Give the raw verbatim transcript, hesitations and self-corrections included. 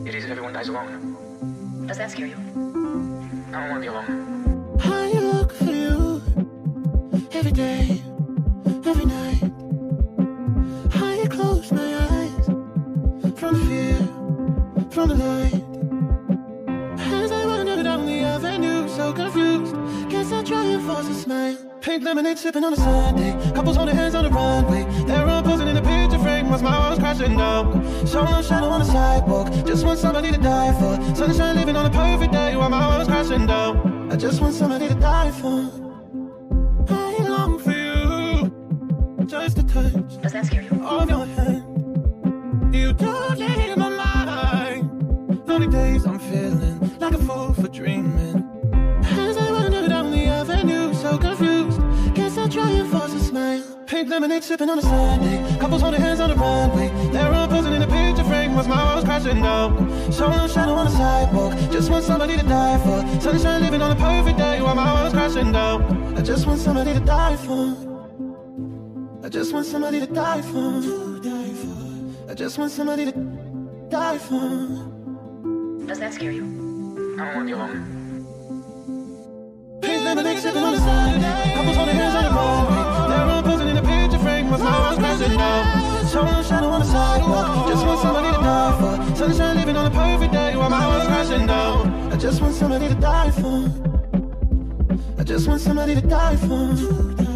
is if everyone dies alone. Does that scare you? I don't want to be alone. I look for you every day, every night. I close my eyes from the fear, from the light. As I wander down the avenue, so confused, guess I try and force a smile. Pink lemonade sipping on a Sunday, couples holding hands on the runway. They're all posing in a picture frame while my world's crashing down. Solo shadow on the sidewalk, just want somebody to die for. Sunshine living on a perfect day while my world's crashing down. I just want somebody to die for. I long for you, just a touch. Does that scare you? Of your hand, you don't leave my mind. Lonely days I'm feeling like a fool for dreaming. As I wander down the avenue, so confused, guess I'll try and force a smile. Pink lemonade sipping on a Sunday, couples holding hands on the runway. They're all posing in a picture frame while my world's crashing down. Solo shadow on the sidewalk, just want somebody to die for. Sunshine living on a perfect day while my world's crashing down. I just want somebody to die for. I just want somebody to die for. To die for. I just want somebody to die for. Does that scare you? I don't want to be alone. Pink lemonade sipping on a Sunday, couples holding hands on the runway. They're all posing in a picture frame while my world's crashing down. Solo shadow on the sidewalk, just want somebody to die for. Sunshine living on a perfect day while my world's crashing down. I just want somebody to die for. I just want somebody to die for.